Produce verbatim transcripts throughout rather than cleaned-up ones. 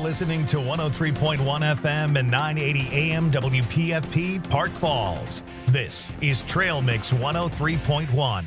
listening to one oh three point one F M and nine eighty A M W P F P Park Falls. This is Trail Mix one oh three point one.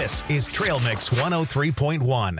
This is Trail Mix one oh three point one.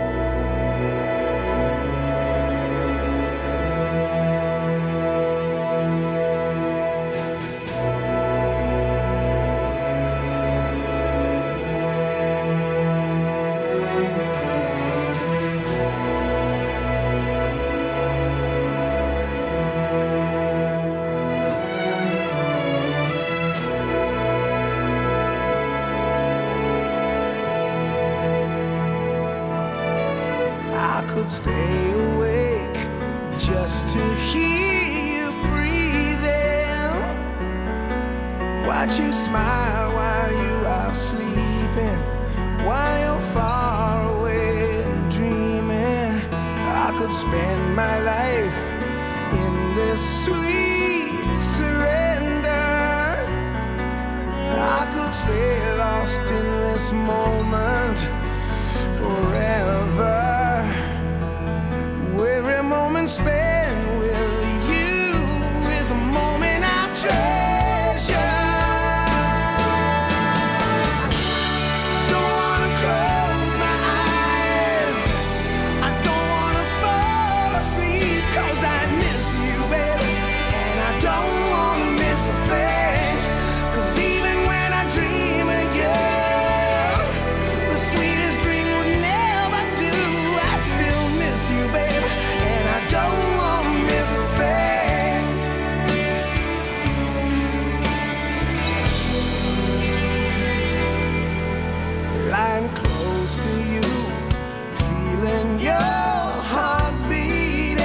Stay awake just to hear you breathing. Watch you smile while you are sleeping, while you're far away and dreaming. I could spend my life in this sweet surrender. I could stay lost in this moment forever. Every moment spent with you is a moment I treasure. Don't wanna close my eyes, I don't wanna fall asleep, 'cause I miss you, baby, and I don't wanna miss a thing. 'Cause even when I dream of you, the sweetest dream would never do. I'd still miss you, baby, and I don't want to miss a thing. Lying close to you, feeling your heart beating,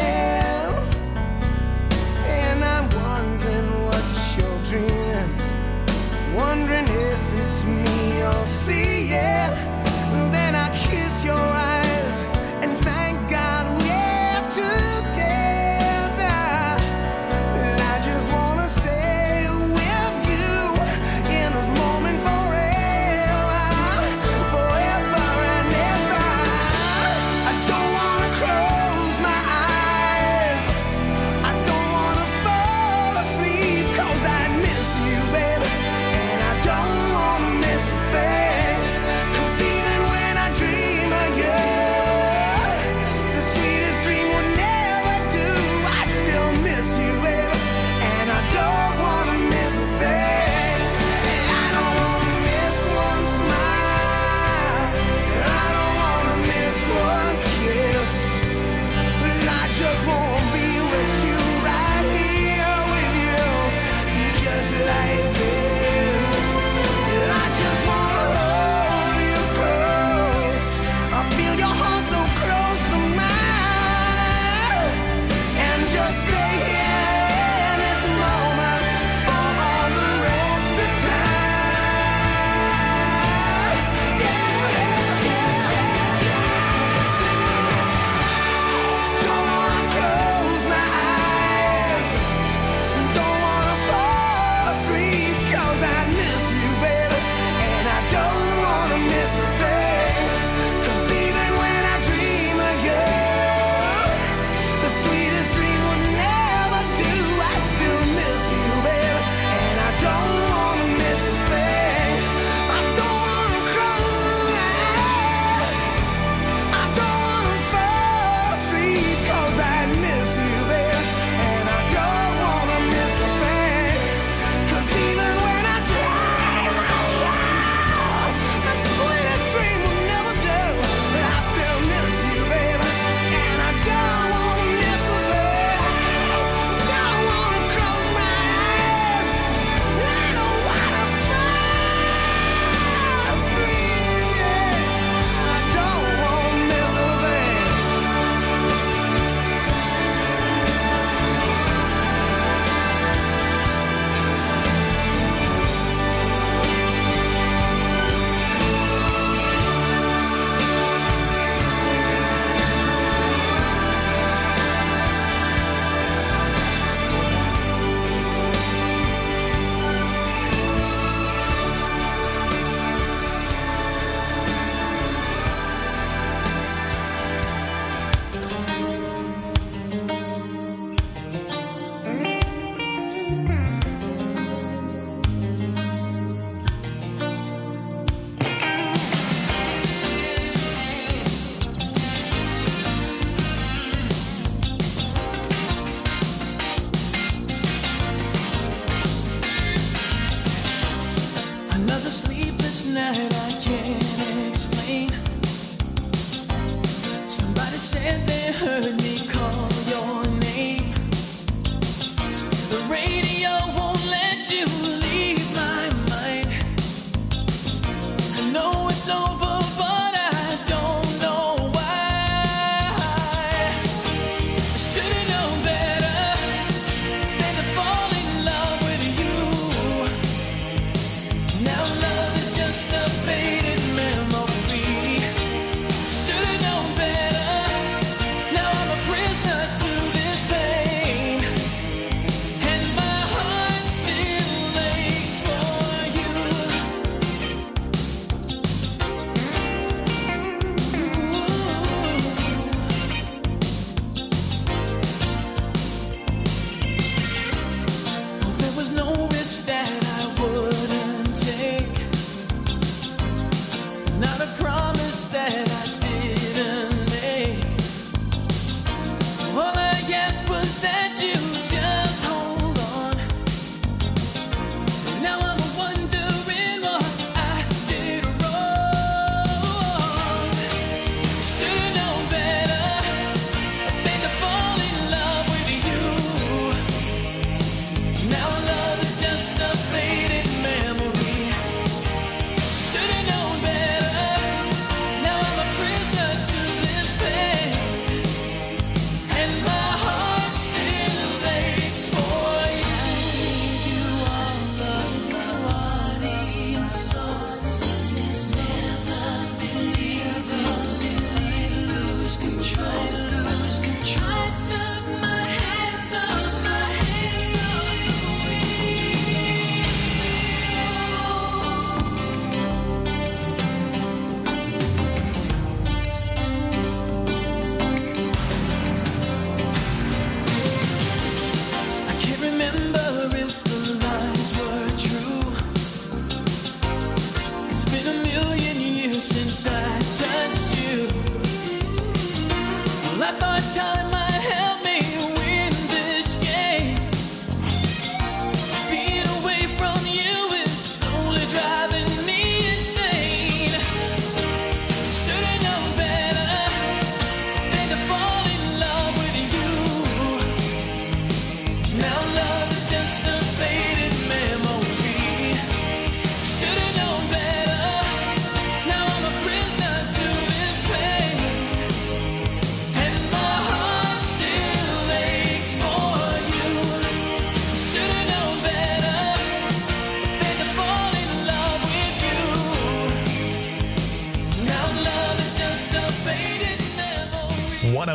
and I'm wondering what you're dreaming, wondering if it's me you're seeing. Then I kiss your eyes and thank God we're together. And I just wanna stay with you in this moment forever, forever and ever. I don't wanna close my eyes, I don't wanna fall asleep, 'cause I miss you, baby, and I don't wanna miss a thing.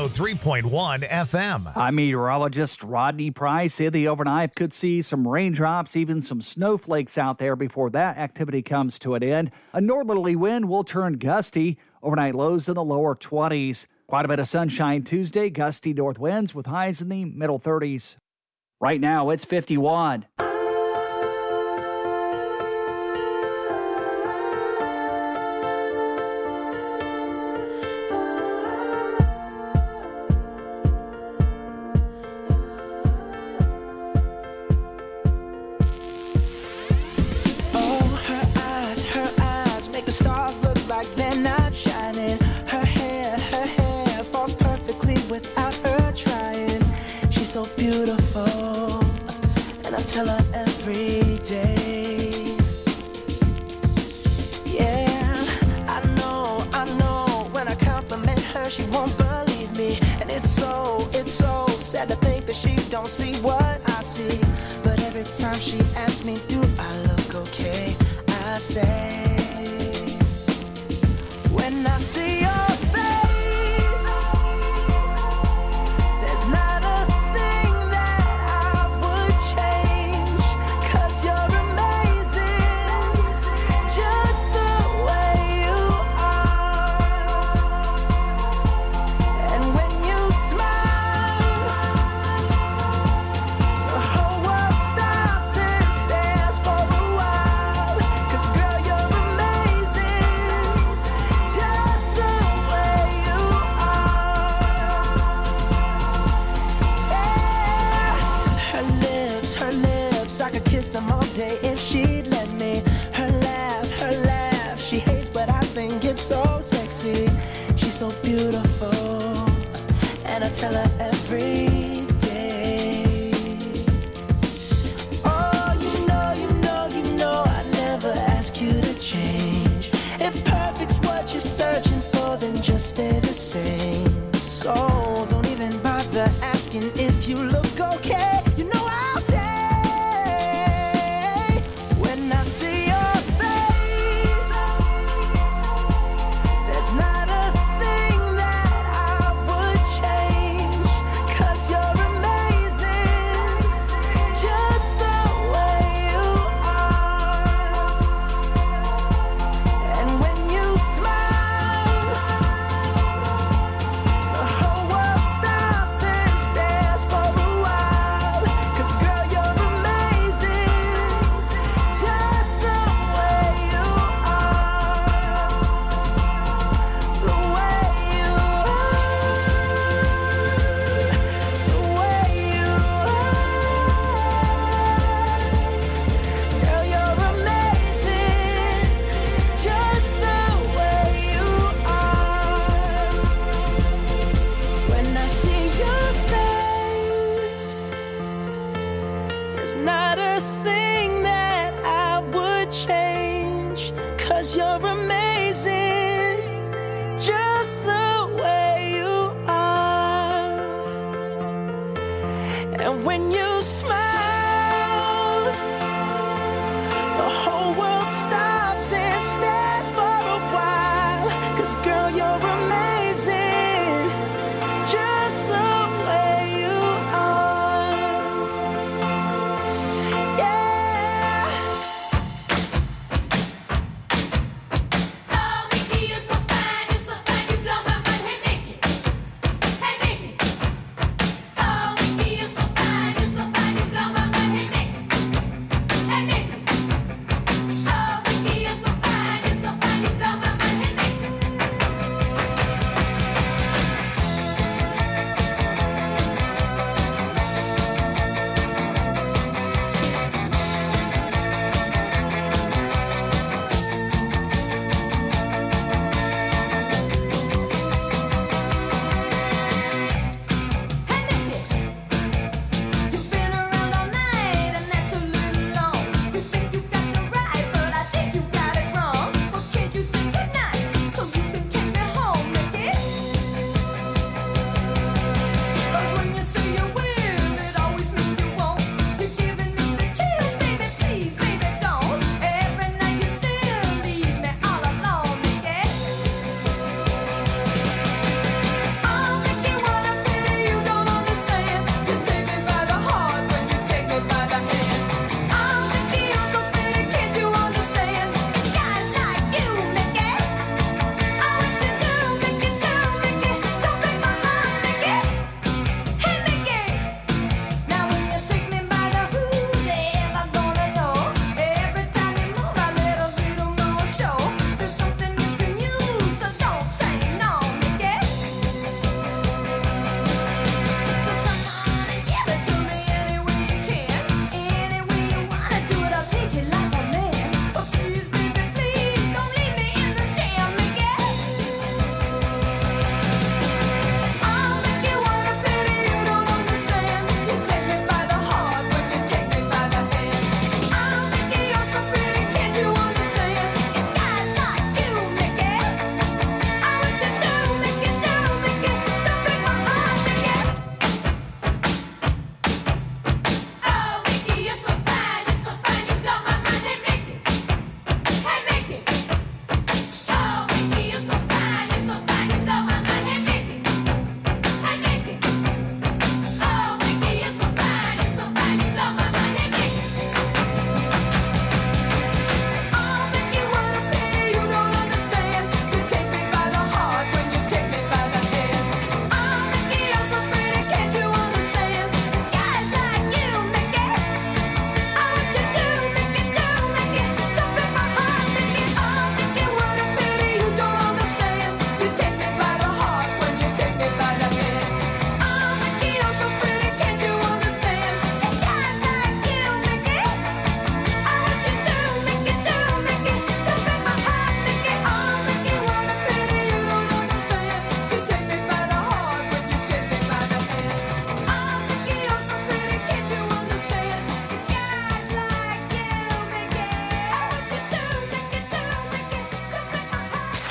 oh three point one F M. I'm meteorologist Rodney Price. In the overnight, could see some raindrops, even some snowflakes out there before that activity comes to an end. A northerly wind will turn gusty. Overnight lows in the lower twenties. Quite a bit of sunshine Tuesday, gusty north winds with highs in the middle thirties. Right now, it's fifty-one. So beautiful, and I tell her every day. Yeah, I know, I know, when I compliment her, she won't believe me. And it's so, it's so sad to think that she don't see what I see. But every time she asks me, do I look okay? I say, when I see your face, there's not a them all day if she'd let me. Her laugh, her laugh, she hates, but I think it's so sexy. She's so beautiful, and I tell her every day. Oh, you know, you know, you know, I never ask you to change. If perfect's what you're searching for, then just stay the same. So don't even bother asking if you look okay. You know I'll say, not a thing that I would change, 'cause you're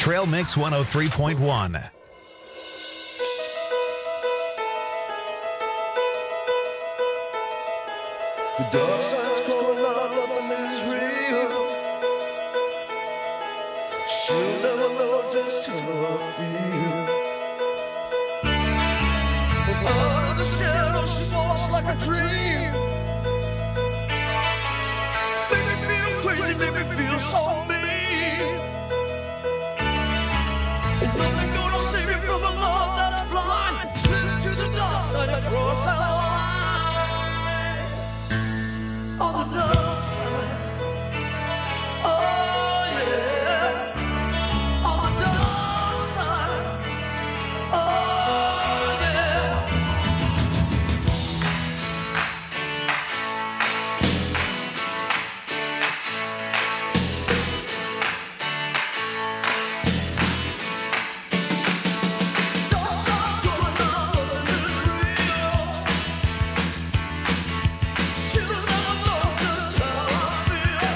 Trail Mix one oh three point one. The dark side's calling out, nothing is real. She'll never know just how I feel. From out of the shadows, she walks like a dream. Make me feel crazy, make me feel so mean. And nothing gonna save me from a love that's blind. Slip to the dark side and cross that line. On the dark side, oh yeah. On the dark side, oh yeah. Dark side's going on, nothing is real. She'll never know just how I feel.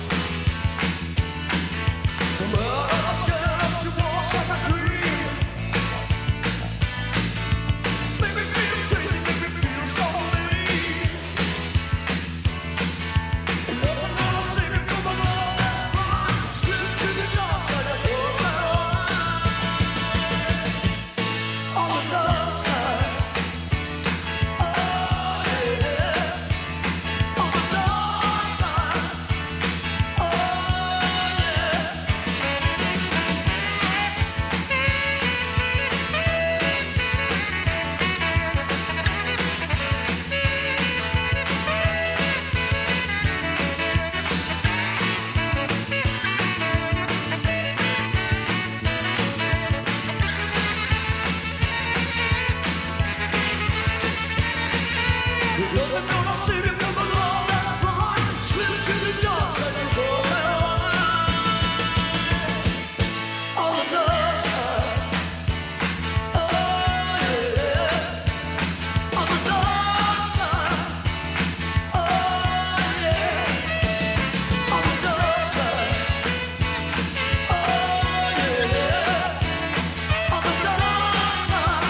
From out of the shadows, she walks like a dream. Make me feel crazy, make me feel so mean. And nothing gonna save me from a love that's blind. Slip to the dark side and cross that line. On the dark side, oh yeah. On the dark side, oh nothing gonna save me from the love that's blind. Slip to the dark side and cross that line. On the dark side, oh yeah. On the dark side, oh yeah. On the dark side, oh yeah. On the dark side,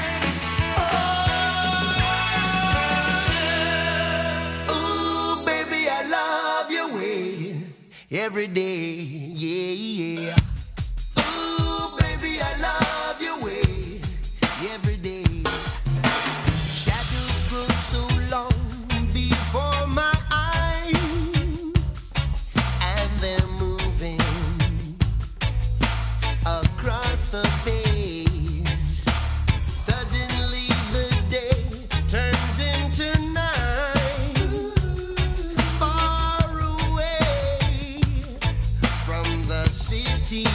ooh, baby, I love your way every day, yeah, yeah. Ooh, baby, I love your way every day. Shadows grow so long before my eyes, and they're moving across the page. Suddenly the day turns into night. Far away from the city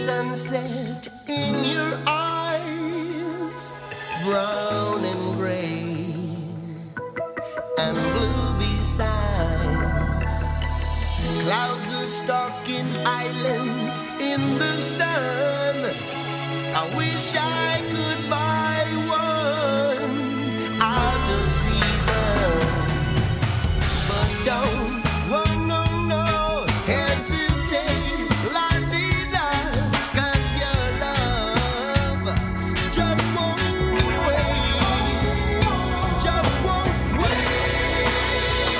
sunset in your eyes, brown and gray and blue besides. Clouds are stalking islands in the sun. I wish I could buy one out of season, but don't, oh no, no, hesitate, la vida, 'cause your love just won't wait, just won't wait.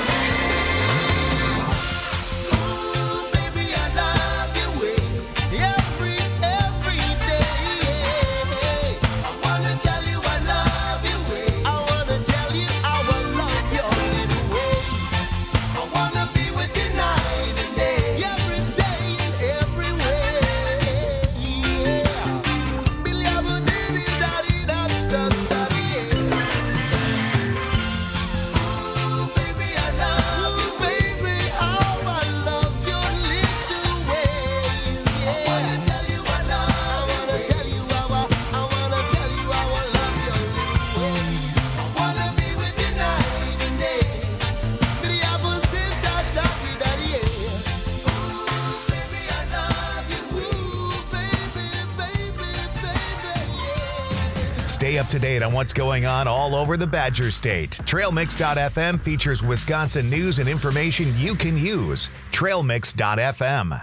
Ooh, baby, I love your way, every, every day. I wanna tell you I love your way. I wanna tell you how I love your little ways. I wanna be with you night and day, every day and every way. Yeah. Billy Abba diddy daddy, that's the study. Ooh, baby, I love you, baby. How I love your little ways. Yeah. I wanna tell you I love. I wanna tell you how I. I wanna tell you how I love your little ways. I wanna be with you night and day. Billy Abba said that daddy daddy. Yeah. Ooh, baby, I love you. Ooh, baby, baby, baby, yeah. Stay up to date on what's going on all over the Badger State. Trail Mix dot f m features Wisconsin news and information you can use. Trail Mix dot f m.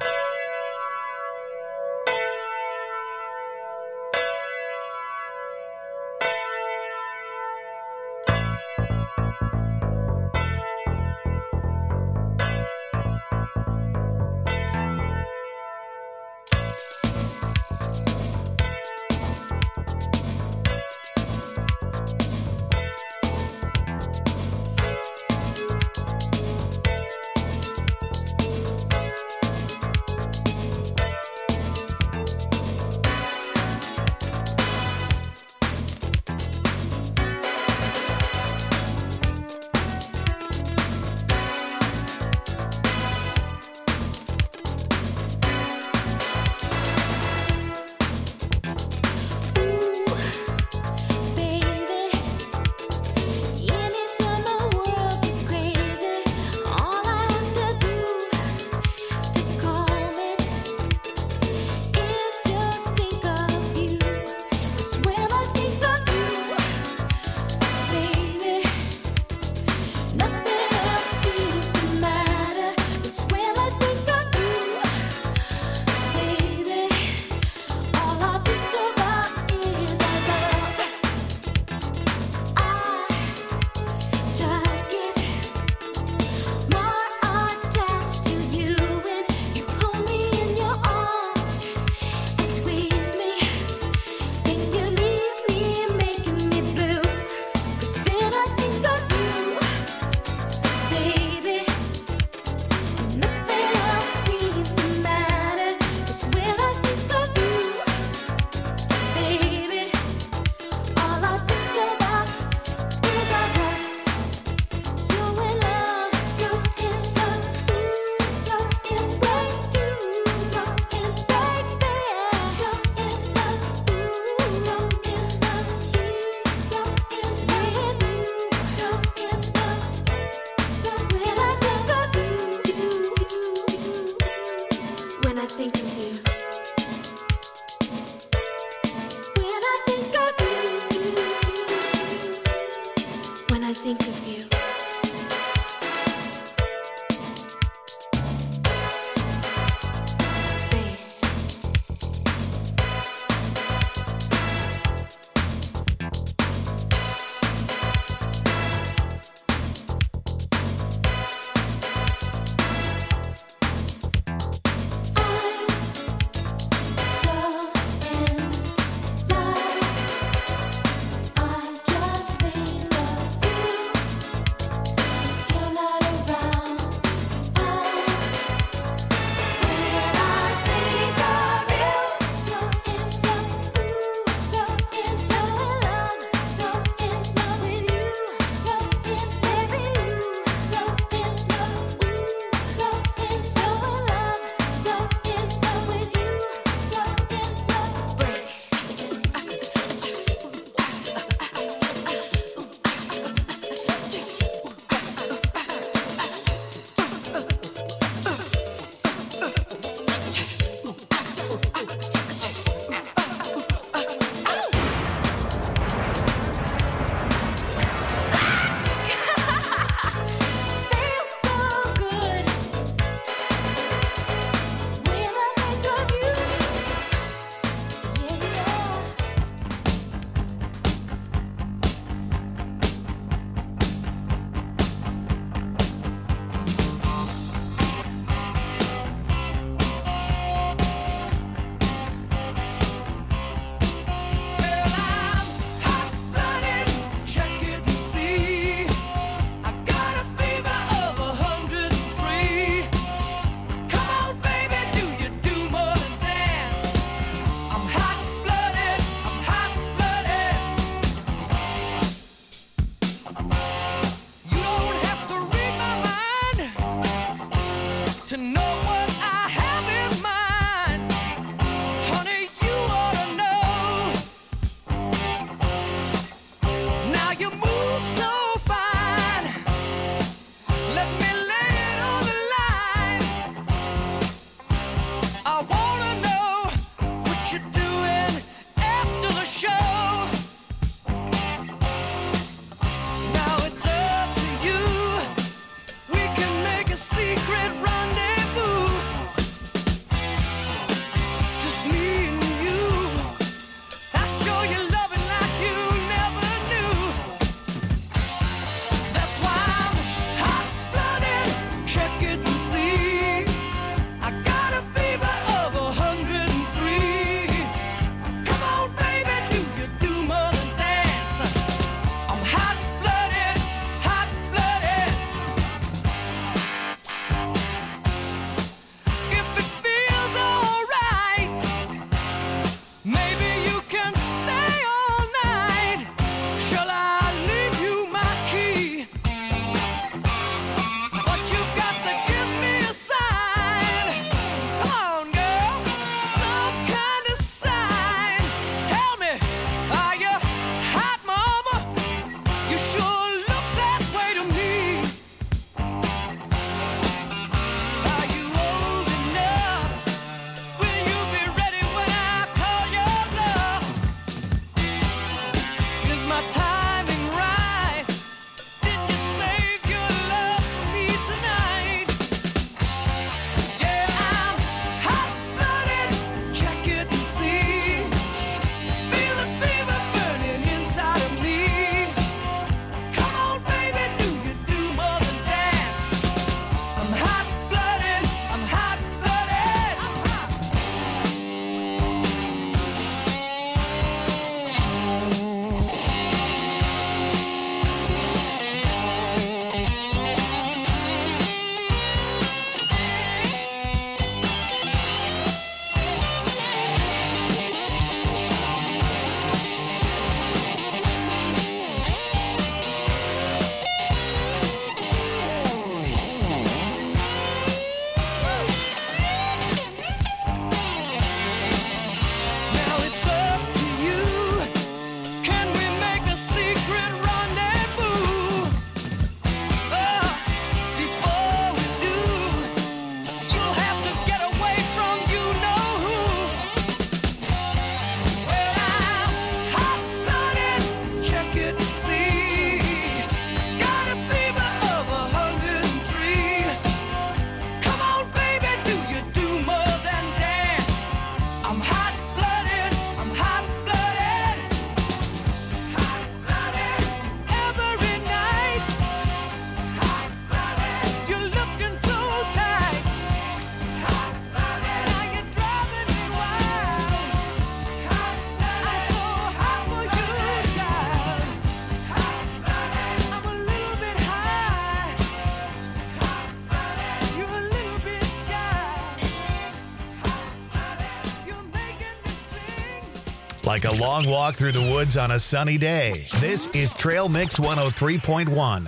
like a long walk through the woods on a sunny day. This is Trail Mix one oh three point one.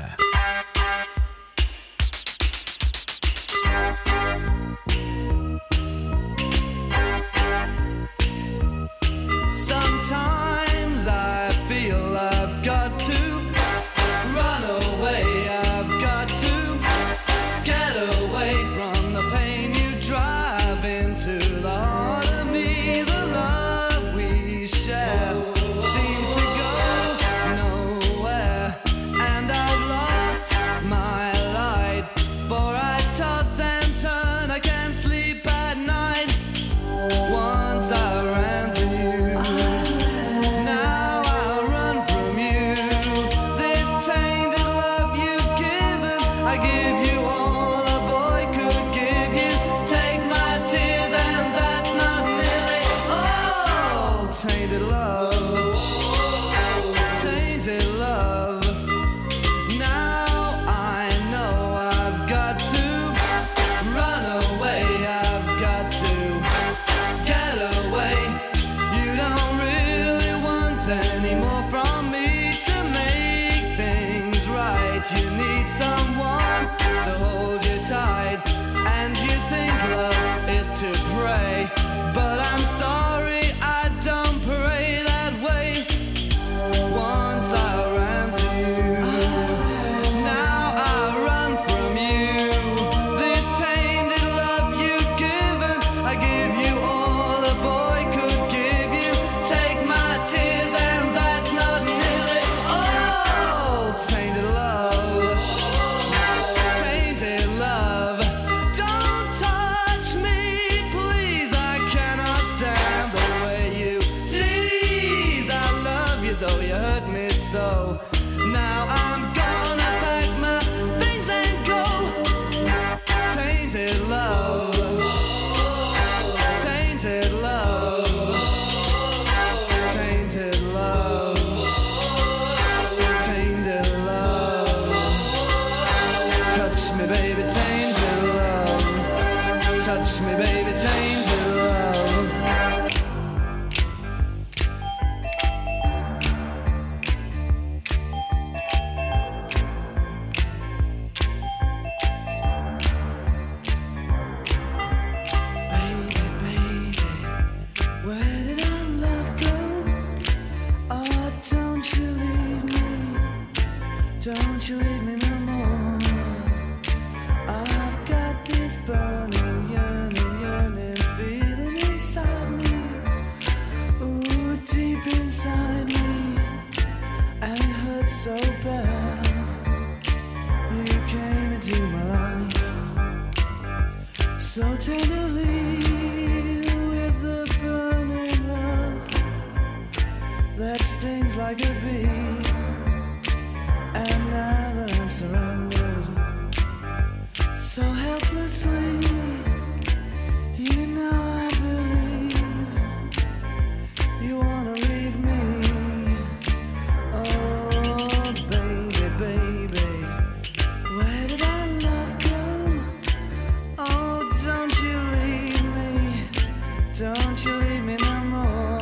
Sometimes I feel I've got to run away. I've got to get away from the pain you drive into the heart of me. The love we share seems to go nowhere, and I've lost my light. For I toss and turn, I can't sleep at night. Once I ran to you, now I run from you. This tainted love you've given, I give you all a boy could give you. Take my tears and that's not nearly all. Tainted love, tainted love. Now I know I've got to run away. I've got to get away. You don't really want any more from me to make things right. You need someone to hold you tight, and you think love is to pray. But I'm sorry, I don't pray that way. Once I ran to you, now I run from you. This tainted love you've given, I give you all a boy could give you. Take my tears and that's not nearly all. Tainted love, tainted love. Don't touch me, please. I cannot stand the way you tease. I love you though you hurt me so. Now I'm gonna pack my things and go. Tainted love, tainted love, tainted love, tainted love. Touch me, baby, tainted love. Touch me, baby, tainted love. Baby, baby, where did our love go? Oh, don't you leave me, don't you leave me no more. I've got this burning, yearning, yearning feeling inside me. Ooh, deep inside me, and it hurts so bad. You came into my life so tenderly, with the burning love that stings like a bee. And now that I'm surrendered so helplessly, you know I believe you wanna leave me. Oh, baby, baby, where did our love go? Oh, don't you leave me, don't you leave me no more.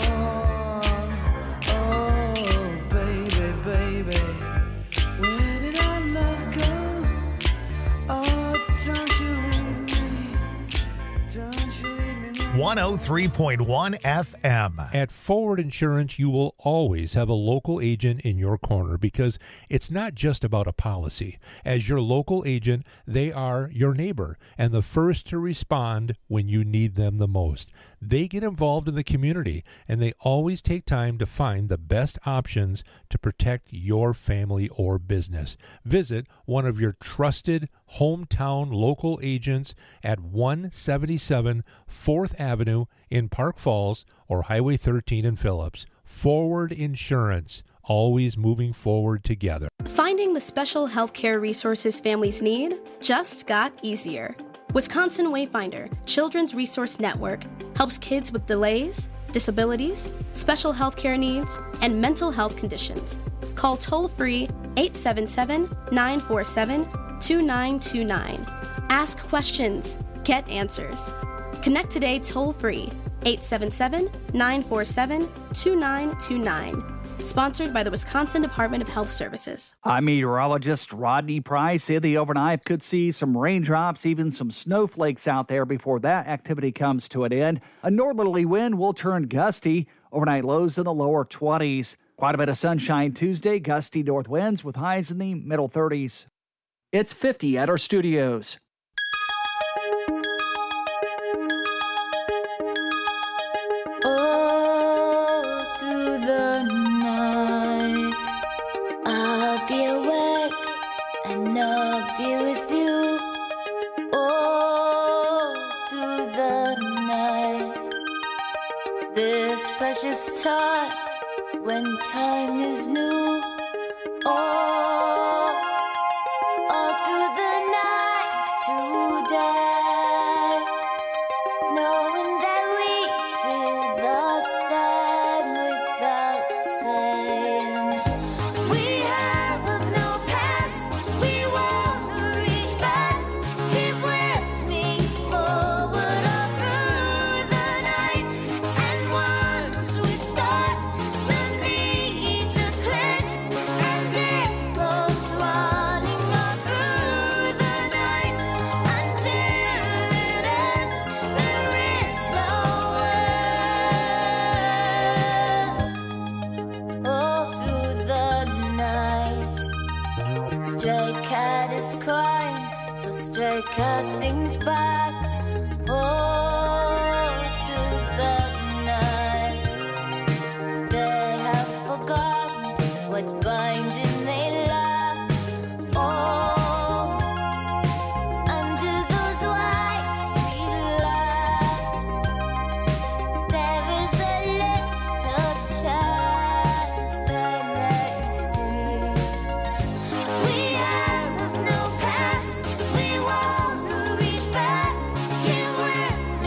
Oh, baby, baby, where did our love go? Oh, don't you leave me, don't you leave me no more. one oh three point one F M. At Forward Insurance, you will always have a local agent in your corner because it's not just about a policy. As your local agent, they are your neighbor and the first to respond when you need them the most. They get involved in the community and they always take time to find the best options to protect your family or business. Visit one of your trusted hometown local agents at one seventy-seven fourth Avenue in Park Falls or Highway thirteen in Phillips. Forward Insurance, always moving forward together. Finding the special healthcare resources families need just got easier. Wisconsin Wayfinder Children's Resource Network helps kids with delays, disabilities, special healthcare needs, and mental health conditions. Call toll-free eight seven seven, nine four seven, two nine two nine. Ask questions, get answers. Connect today toll-free eight seven seven, nine four seven, two nine two nine. Sponsored by the Wisconsin Department of Health Services. I'm meteorologist Rodney Price. In the overnight, could see some raindrops, even some snowflakes out there before that activity comes to an end. A northerly wind will turn gusty. Overnight lows in the lower twenties. Quite a bit of sunshine Tuesday, gusty north winds with highs in the middle thirties. It's fifty at our studios. All through the night, I'll be awake and I'll be with you. All through the night, this precious time when time is new. All, all through the night today, knowing that we feel the same without saying. We have of no past, we wanna reach back. Keep with me forward all through the night. And once we start, the need to cleanse, and it goes running all through the night until it ends. There is no end. All through the night, stray cat is crying, so stray cat sings back. All through the night, they have forgotten what binding they lack. Oh, under those white street lamps, there is a little chance they may see. We have of no past, we wanna reach back. Here with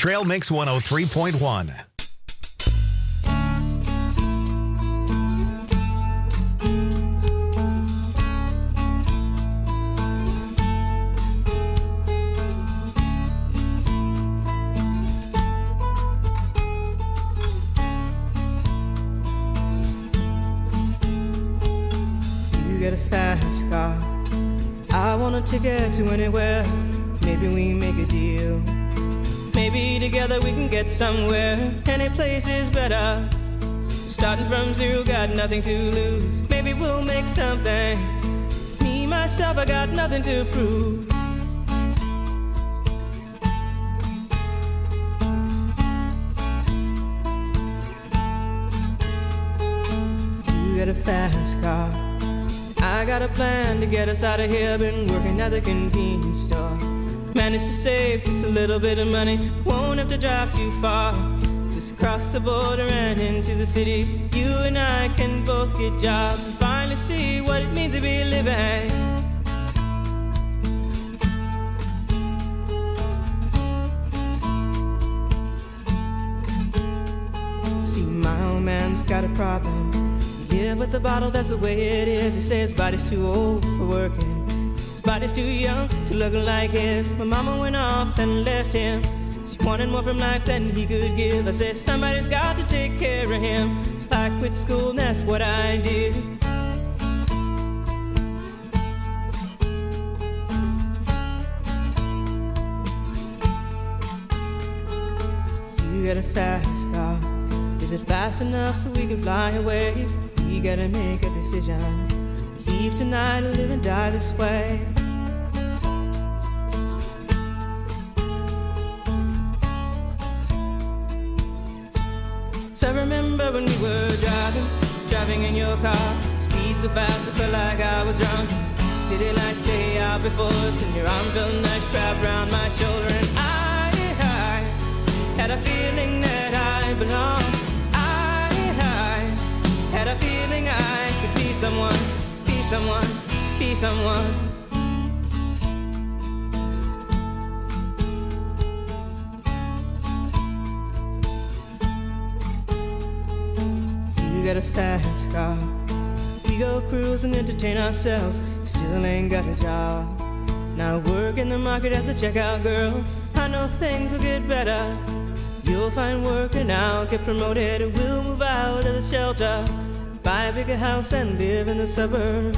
Trail Mix one oh three point one. You get a fast car. I want a ticket to anywhere. Maybe we make a deal. Maybe together we can get somewhere. Any place is better. Starting from zero, got nothing to lose. Maybe we'll make something. Me, myself, I got nothing to prove. You got a fast car. I got a plan to get us out of here. Been working at the convenience store. Managed to save just a little bit of money. Won't have to drive too far. Just cross the border and into the city. You and I can both get jobs and finally see what it means to be living. See, my old man's got a problem. Yeah, with the bottle, that's the way it is. He says his body's too old for working. His body's too young to look like his. My mama went off and left him. She wanted more from life than he could give. I said, somebody's got to take care of him. So I quit school and that's what I did. You got a fast car. Is it fast enough so we can fly away? We gotta make a decision. Leave tonight or live and die this way. So I remember when we were driving, driving in your car. Speed so fast I felt like I was drunk. City lights lay out before us, and your arm felt nice wrapped around my shoulder. And I, I had a feeling that I belonged. Had a feeling I could be someone, be someone, be someone. You got a fast car. We go cruise and entertain ourselves. Still ain't got a job. Now work in the market as a checkout girl. I know things will get better. You'll find work and I'll get promoted. We'll move out of the shelter, buy a bigger house and live in the suburbs.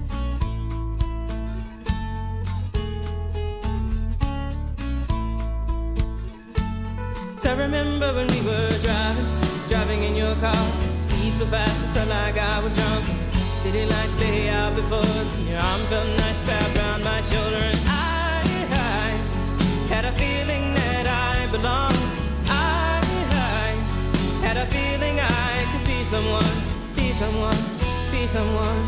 So I remember when we were driving, driving in your car. Speed so fast it felt like I was drunk. City lights lay out before us, and your arm felt nice wrapped around my shoulder. And I, I had a feeling that I belonged. Had a feeling I could be someone, be someone, be someone.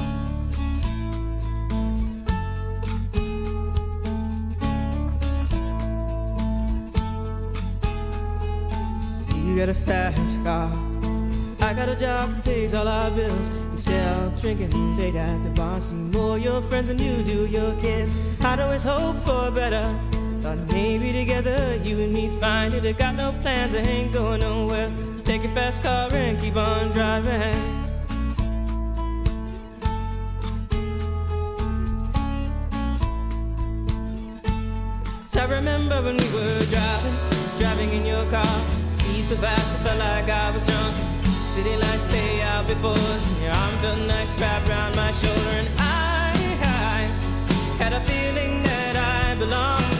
You got a fast car. I got a job that pays all our bills. Instead of drinking late at the bar, see more your friends than you do your kids. I'd always hope for better. Thought maybe together you and me find it. I got no plans, I ain't going nowhere. So take your fast car and keep on driving. So I remember when we were driving, driving in your car. Speed so fast I felt like I was drunk. City lights lay out before us, and your arm felt nice wrapped around my shoulder. And I, I had a feeling that I belonged.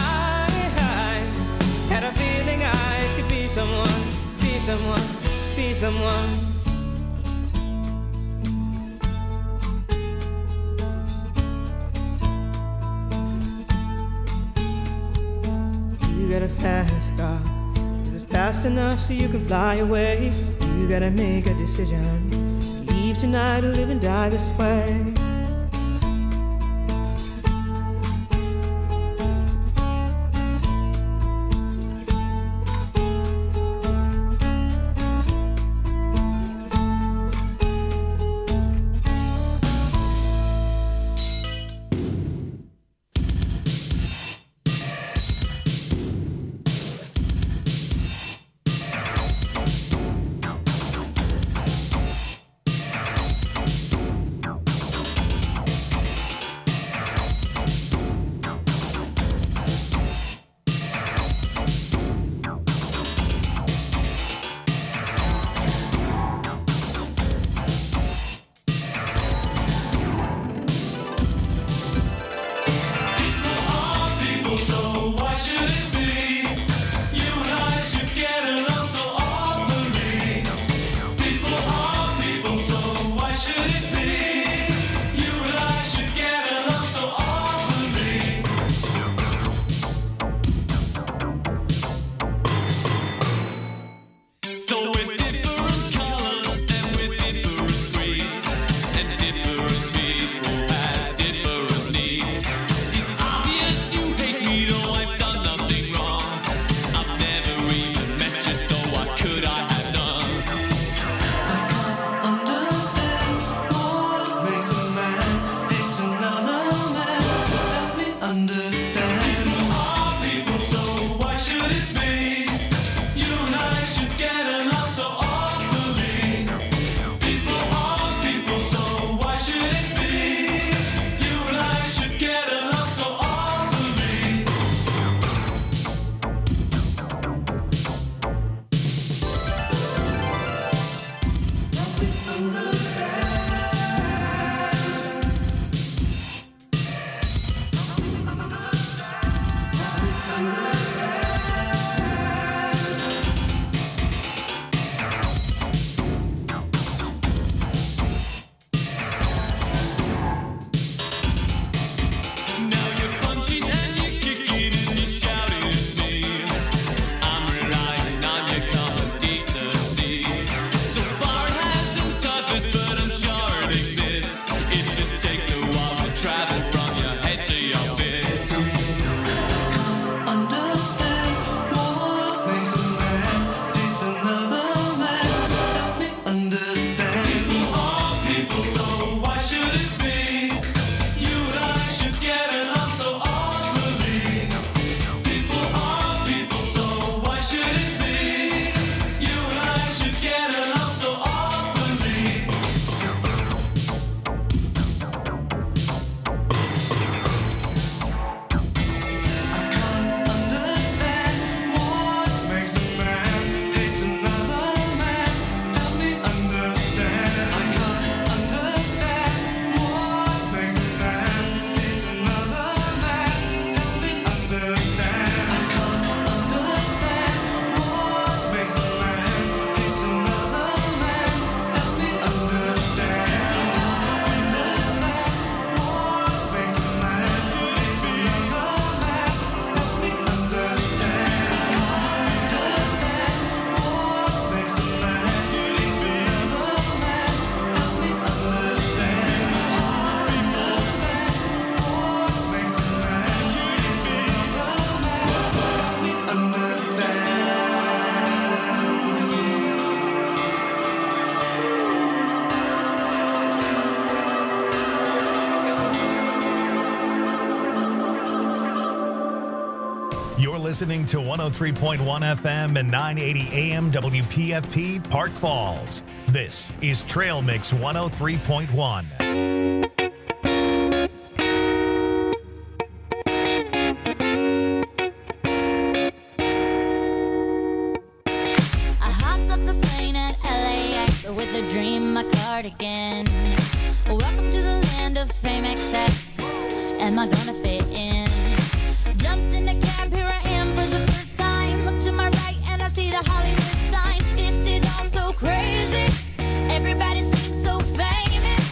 Had a feeling I could be someone, be someone, be someone. You got a fast car. Is it fast enough so you can fly away? You gotta make a decision. Leave tonight or live and die this way. listening to one oh three point one F M and nine eighty A M W P F P Park Falls. This is Trail Mix one oh three point one. I hopped up the plane at L A X with a dream, my cardigan. Welcome to the land of fame excess. Am I gonna fit in? Jumped in the cab, here I am for the first time. Look to my right and I see the Hollywood